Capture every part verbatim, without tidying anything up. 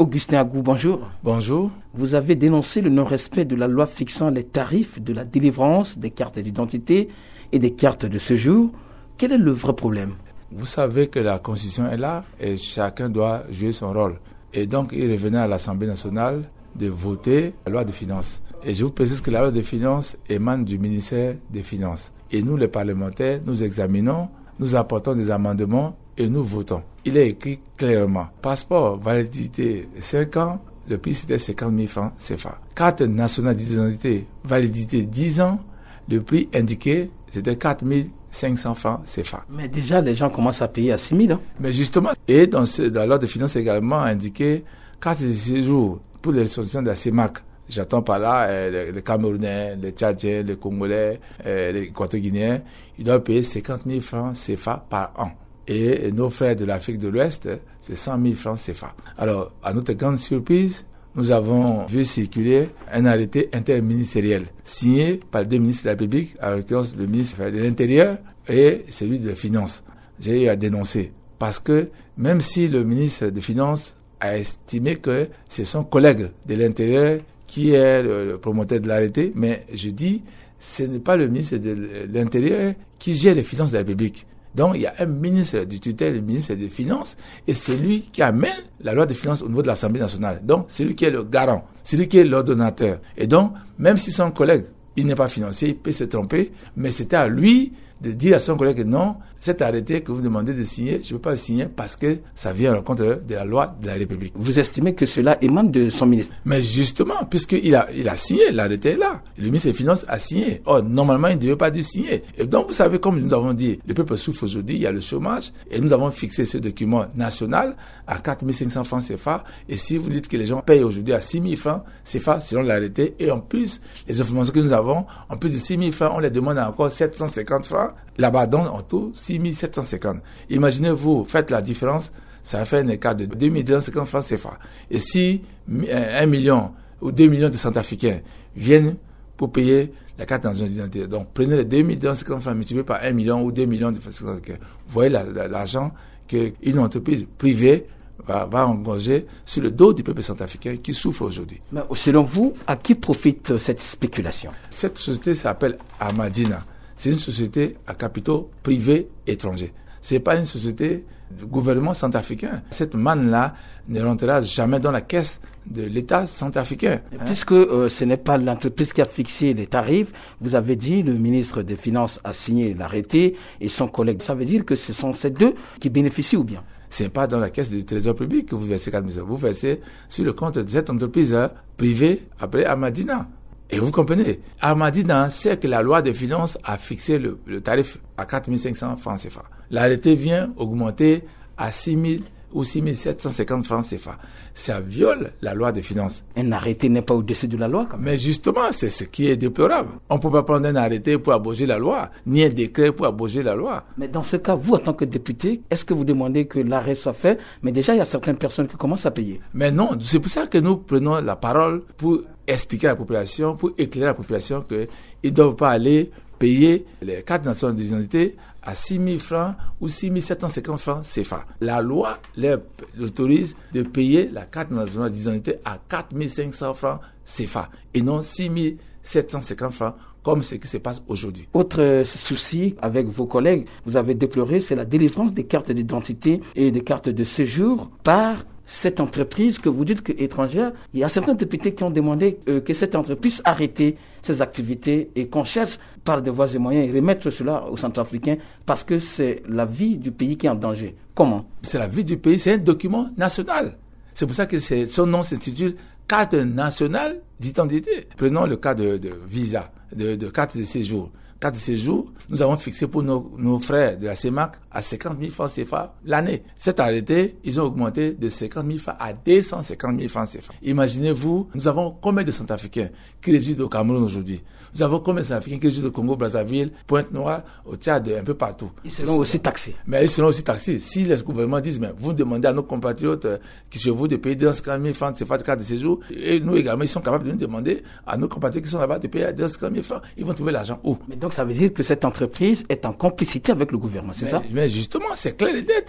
Augustin Agou, bonjour. Bonjour. Vous avez dénoncé le non-respect de la loi fixant les tarifs de la délivrance des cartes d'identité et des cartes de séjour. Quel est le vrai problème? Vous savez que la Constitution est là et chacun doit jouer son rôle. Et donc, il revenait à l'Assemblée nationale de voter la loi de finances. Et je vous précise que la loi de finances émane du ministère des Finances. Et nous, les parlementaires, nous examinons, nous apportons des amendements et nous votons. Il est écrit clairement, passeport, validité cinq ans, le prix c'était cinquante mille francs C F A. Carte nationale d'identité, validité dix ans, le prix indiqué c'était quatre mille cinq cents francs C F A. Mais déjà, les gens commencent à payer à six mille. Hein? Mais justement, et dans, ce, dans l'ordre de finances également indiqué, carte de séjour pour les ressortissants de la C E M A C. J'attends par là euh, les, les Camerounais, les Tchadiens, les Congolais, euh, les Équato-Guinéens, ils doivent payer cinquante mille francs C F A par an. Et nos frères de l'Afrique de l'Ouest, c'est cent mille francs C F A. Alors, à notre grande surprise, nous avons vu circuler un arrêté interministériel signé par deux ministres de la République, en l'occurrence le ministre de l'Intérieur et celui de la Finance. J'ai eu à dénoncer parce que même si le ministre des Finances a estimé que c'est son collègue de l'Intérieur qui est le, le promoteur de l'arrêté, mais je dis, ce n'est pas le ministre de l'Intérieur qui gère les finances de la République. Donc, il y a un ministre du tutelle, le ministre des Finances, et c'est lui qui amène la loi de finances au niveau de l'Assemblée nationale. Donc, c'est lui qui est le garant, c'est lui qui est l'ordonnateur. Et donc, même si son collègue, il n'est pas financier, il peut se tromper, mais c'était à lui de dire à son collègue que non, cet arrêté que vous demandez de signer, je ne peux pas le signer parce que ça vient à l'encontre de la loi de la République. Vous estimez que cela émane de son ministre? Mais justement, puisqu'il a, il a signé, l'arrêté est là. Le ministre des Finances a signé. Or, normalement, il ne devait pas dû signer. Et donc, vous savez, comme nous avons dit, le peuple souffre aujourd'hui, il y a le chômage, et nous avons fixé ce document national à quatre mille cinq cents francs C F A. Et si vous dites que les gens payent aujourd'hui à six mille francs C F A selon l'arrêté, et en plus, les informations que nous avons, en plus de six mille francs, on les demande à encore sept cent cinquante francs. Là-bas, donc, en tout, six mille sept cent cinquante. Imaginez-vous, faites la différence, ça fait un écart de deux mille deux cent cinquante francs C F A. Et si un million ou deux millions de Centrafricains viennent pour payer la carte nationale d'identité, donc prenez les deux mille deux cent cinquante francs multipliés par un million ou deux millions de Centrafricains. Vous voyez la, la, l'argent qu'une entreprise privée va, va engager sur le dos du peuple centrafricain qui souffre aujourd'hui. Mais selon vous, à qui profite cette spéculation? Cette société s'appelle Amadina. C'est une société à capitaux privés étrangers. Ce n'est pas une société du gouvernement centrafricain. Cette manne-là ne rentrera jamais dans la caisse de l'État centrafricain. Hein? Puisque euh, ce n'est pas l'entreprise qui a fixé les tarifs, vous avez dit le ministre des Finances a signé l'arrêté et son collègue. Ça veut dire que ce sont ces deux qui bénéficient ou bien? Ce n'est pas dans la caisse du Trésor public que vous versez quatre mille. Vous versez sur le compte de cette entreprise hein, privée appelée Amadina. Et vous comprenez, Amadina sait que la loi des finances a fixé le, le tarif à quatre mille cinq cents francs C F A. L'arrêté vient augmenter à six mille ou six mille sept cent cinquante francs C F A. Ça viole la loi des finances. Un arrêté n'est pas au-dessus de la loi quand même. Mais justement, c'est ce qui est déplorable. On ne peut pas prendre un arrêté pour abolir la loi, ni un décret pour abolir la loi. Mais dans ce cas, vous, en tant que député, est-ce que vous demandez que l'arrêt soit fait? Mais déjà, il y a certaines personnes qui commencent à payer. Mais non, c'est pour ça que nous prenons la parole pour expliquer à la population, pour éclairer la population qu'ils ne doivent pas aller payer les cartes nationales d'identité à six mille francs ou six mille sept cent cinquante francs C F A. La loi les autorise de payer la carte nationale d'identité à quatre mille cinq cents francs C F A et non six mille sept cent cinquante francs comme ce qui se passe aujourd'hui. Autre souci avec vos collègues, vous avez déploré, c'est la délivrance des cartes d'identité et des cartes de séjour par cette entreprise que vous dites que étrangère. Il y a certains députés qui ont demandé euh, que cette entreprise arrête ses activités et qu'on cherche par des voies et moyens et remettre cela aux Centrafricains parce que c'est la vie du pays qui est en danger. Comment? C'est la vie du pays, c'est un document national. C'est pour ça que c'est, son nom s'intitule Carte nationale d'identité. Prenons le cas de, de visa, de, de carte de séjour. Carte de séjour, nous avons fixé pour nos, nos frères de la C E M A C à cinquante mille francs C F A l'année. Cet arrêté, ils ont augmenté de cinquante mille francs à deux cent cinquante mille francs C F A. Imaginez-vous, nous avons combien de Centrafricains qui résident au Cameroun aujourd'hui? Nous avons combien de Centrafricains qui résident au Congo, Brazzaville, Pointe-Noire, au Tchad, un peu partout? Ils seront aussi taxés. Mais ils seront aussi taxés. Si les gouvernements disent, mais vous demandez à nos compatriotes euh, qui chez vous de payer deux cent cinquante mille francs C F A de carte de séjour, et nous également, ils sont capables de nous demander à nos compatriotes qui sont là-bas de payer deux cent cinquante mille francs, ils vont trouver l'argent où? Mais donc ça veut dire que cette entreprise est en complicité avec le gouvernement, c'est mais, ça? Mais justement, c'est clair et net.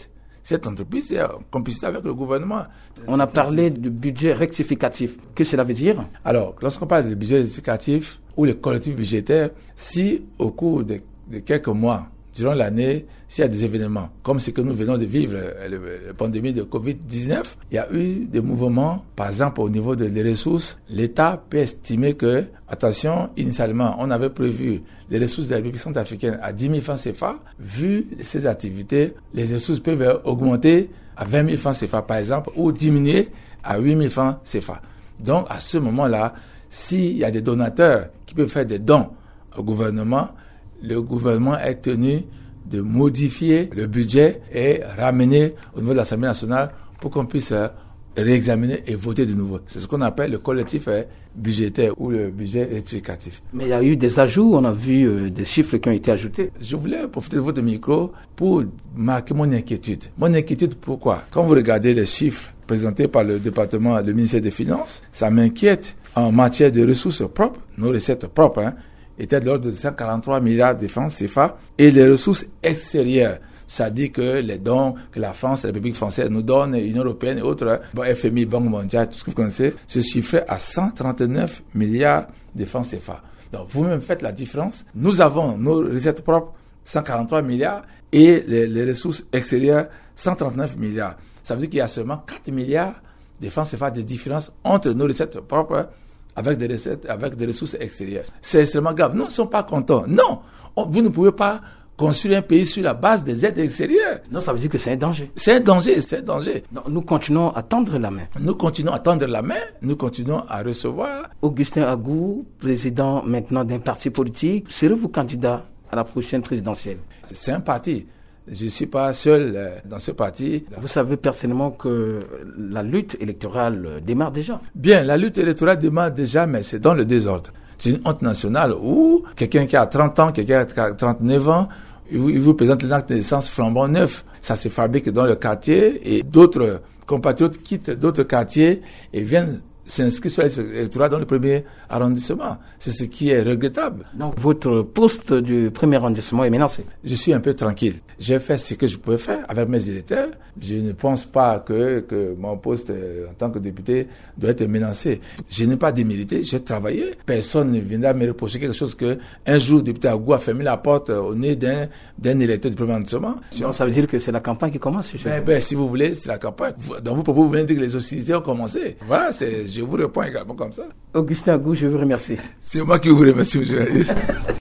cette entreprise est en complicité avec le gouvernement. On a parlé de budget rectificatif. Qu'est-ce que cela veut dire? Alors, lorsqu'on parle de budget rectificatif ou le collectif budgétaire, si au cours de, de quelques mois, durant l'année, s'il y a des événements, comme ce que nous venons de vivre, la pandémie de covid dix-neuf, il y a eu des mouvements, par exemple au niveau des ressources, l'État peut estimer que, attention, initialement, on avait prévu les ressources de la République centrafricaine à dix mille francs C F A. Vu ces activités, les ressources peuvent augmenter à vingt mille francs C F A, par exemple, ou diminuer à huit mille francs C F A. Donc, à ce moment-là, s'il y a des donateurs qui peuvent faire des dons au gouvernement, le gouvernement est tenu de modifier le budget et ramener au niveau de l'Assemblée nationale pour qu'on puisse réexaminer et voter de nouveau. C'est ce qu'on appelle le collectif budgétaire ou le budget rectificatif. Mais il y a eu des ajouts, on a vu euh, des chiffres qui ont été ajoutés. Je voulais profiter de votre micro pour marquer mon inquiétude. Mon inquiétude, pourquoi? Quand vous regardez les chiffres présentés par le département, le ministère des Finances, ça m'inquiète en matière de ressources propres, nos recettes propres, hein, était de l'ordre de cent quarante-trois milliards de francs C F A, et les ressources extérieures, ça dit que les dons que la France, la République française nous donne, l'Union européenne et autres, bon, F M I, Banque mondiale, tout ce que vous connaissez, se chiffrait à cent trente-neuf milliards de francs C F A. Donc vous-même faites la différence. Nous avons nos recettes propres, cent quarante-trois milliards, et les, les ressources extérieures, cent trente-neuf milliards. Ça veut dire qu'il y a seulement quatre milliards de francs C F A de différence entre nos recettes propres avec des recettes, avec des ressources extérieures. C'est extrêmement grave. Nous ne sommes pas contents. Non, on, vous ne pouvez pas construire un pays sur la base des aides extérieures. Non, ça veut dire que c'est un danger. C'est un danger, c'est un danger. Donc, nous continuons à tendre la main. Nous continuons à tendre la main, nous continuons à recevoir. Augustin Agou, président maintenant d'un parti politique, serez-vous candidat à la prochaine présidentielle? C'est un parti. Je ne suis pas seul euh, dans ce parti. Vous savez personnellement que la lutte électorale démarre déjà. Bien, la lutte électorale démarre déjà, mais c'est dans le désordre. C'est une honte nationale où quelqu'un qui a trente ans, quelqu'un qui a trente-neuf ans, il vous, il vous présente l'acte de naissance flambant neuf. Ça se fabrique dans le quartier et d'autres compatriotes quittent d'autres quartiers et viennent s'inscrit sur l'électorat dans le premier arrondissement. C'est ce qui est regrettable. Donc votre poste du premier arrondissement est menacé. Je suis un peu tranquille. J'ai fait ce que je pouvais faire avec mes électeurs. Je ne pense pas que, que mon poste euh, en tant que député doit être menacé. Je n'ai pas démérité, j'ai travaillé. Personne ne viendra me reprocher quelque chose que un jour, le député Agou a fermé la porte au nez d'un, d'un électeur du premier arrondissement. Donc ça veut dire que c'est la campagne qui commence. Ben, ben, si vous voulez, c'est la campagne. Dans vos propos, vous venez de dire que les hostilités ont commencé. Voilà, c'est, je vous réponds également comme ça. Augustin Agou, je vous remercie. C'est moi qui vous remercie, monsieur.